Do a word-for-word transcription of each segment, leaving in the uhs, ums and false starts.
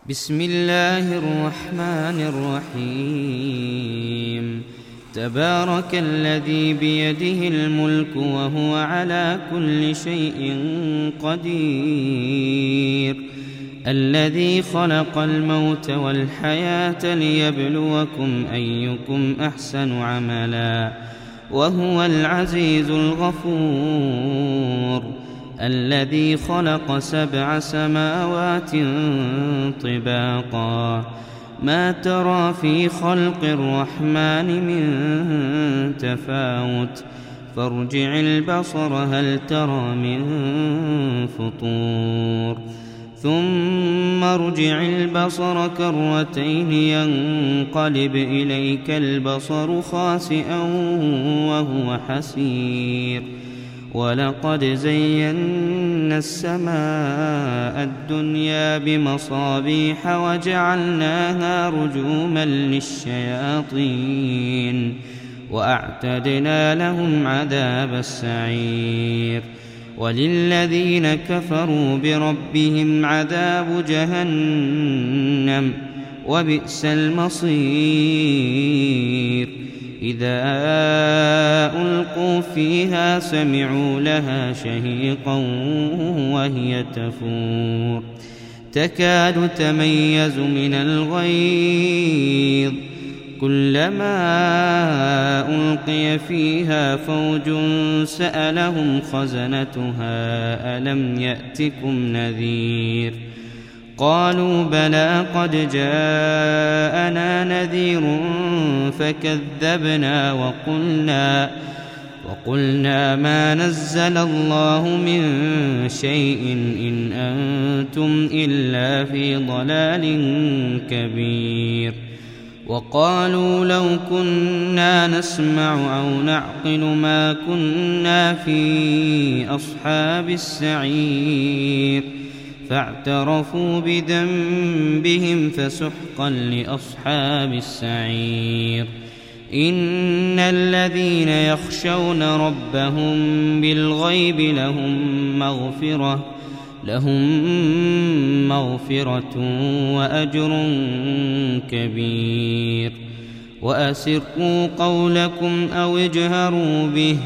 بسم الله الرحمن الرحيم. تبارك الذي بيده الملك وهو على كل شيء قدير، الذي خلق الموت والحياة ليبلوكم أيكم أحسن عملا، وهو العزيز الغفور، الذي خلق سبع سماوات طباقا، ما ترى في خلق الرحمن من تفاوت، فارجع البصر هل ترى من فطور، ثم ارجع البصر كرتين ينقلب إليك البصر خاسئا وهو حسير، ولقد زينا السماء الدنيا بمصابيح وجعلناها رجوما للشياطين، وأعتدنا لهم عذاب السعير، وللذين كفروا بربهم عذاب جهنم وبئس المصير. إذا ألقوا فيها سمعوا لها شهيقا وهي تفور، تكاد تميز من الغيظ، كلما ألقي فيها فوج سألهم خزنتها ألم يأتكم نذير، قالوا بلى قد جاءنا نذير فكذبنا وقلنا, وقلنا ما نزل الله من شيء إن أنتم إلا في ضلال كبير، وقالوا لو كنا نسمع أو نعقل ما كنا في أصحاب السعير، فاعترفوا بذنبهم فسحقا لأصحاب السعير. إن الذين يخشون ربهم بالغيب لهم مغفرة لهم مغفرة وأجر كبير. وأسروا قولكم أو اجهروا به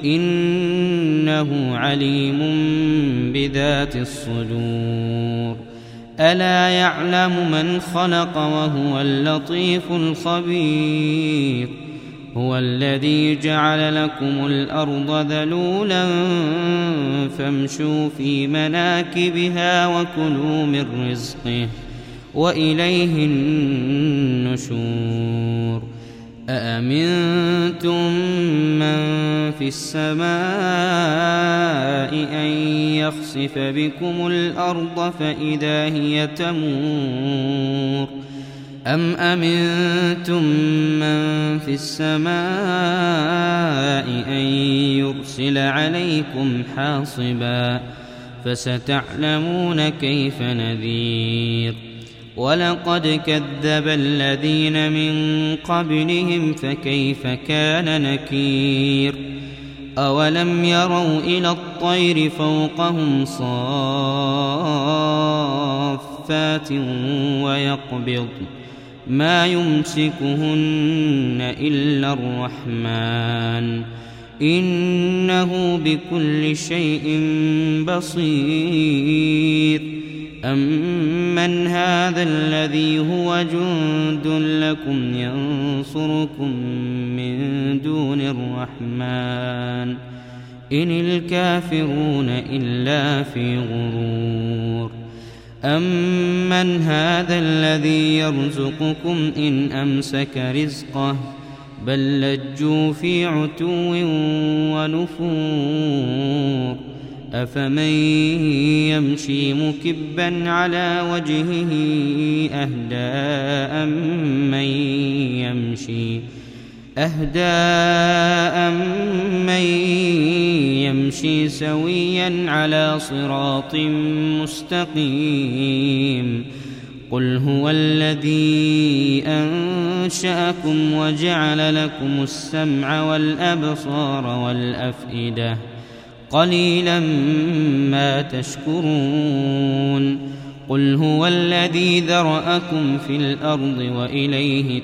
إنه عليم بذات الصدور. ألا يعلم من خلق وهو اللطيف الخبير. هو الذي جعل لكم الأرض ذلولا فامشوا في مناكبها وكلوا من رزقه وإليه النشور. أأمنتم من في السماء أن يخسف بكم الأرض فإذا هي تمور، أم أمنتم من في السماء أن يرسل عليكم حاصبا، فستعلمون كيف نذير. ولقد كذب الذين من قبلهم فكيف كان نكير. أولم يروا إلى الطير فوقهم صافات ويقبض ما يمسكهن إلا الرحمن إنه بكل شيء بصير. أمن هذا الذي هو جند لكم ينصركم من دون الرحمن إن الكافرون إلا في غرور. أمن هذا الذي يرزقكم إن أمسك رزقه بل لجوا في عتو ونفور. أفمن يمشي مكبا على وجهه أهدى أمن يمشي أهدى أمن يمشي سويا على صراط مستقيم. قل هو الذي أنشأكم وجعل لكم السمع والأبصار والأفئدة قليلا ما تشكرون. قل هو الذي ذرأكم في الأرض وإليه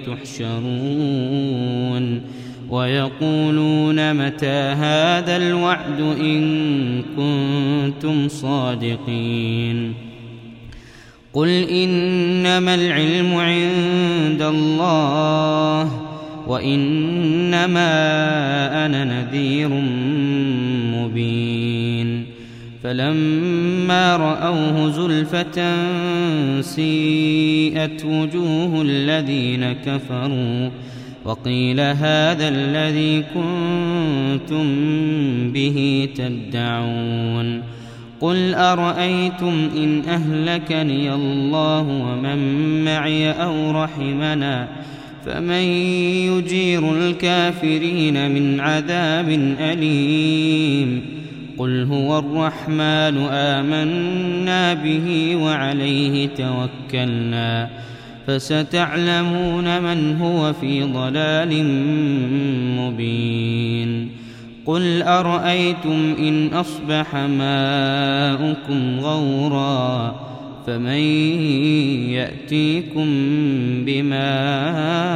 تحشرون ويقولون متى هذا الوعد إن كنتم صادقين قل إنما العلم عند الله وإنما أنا نذير مبين فلما رأوه زلفة سيئت وجوه الذين كفروا وقيل هذا الذي كنتم به تدعون قل أرأيتم إن أهلكني الله ومن معي أو رحمنا فمن يجير الكافرين من عذاب أليم قل هو الرحمن آمنا به وعليه توكلنا فستعلمون من هو في ضلال مبين قل أرأيتم إن أصبح ماؤكم غورا فمن يأتيكم بماء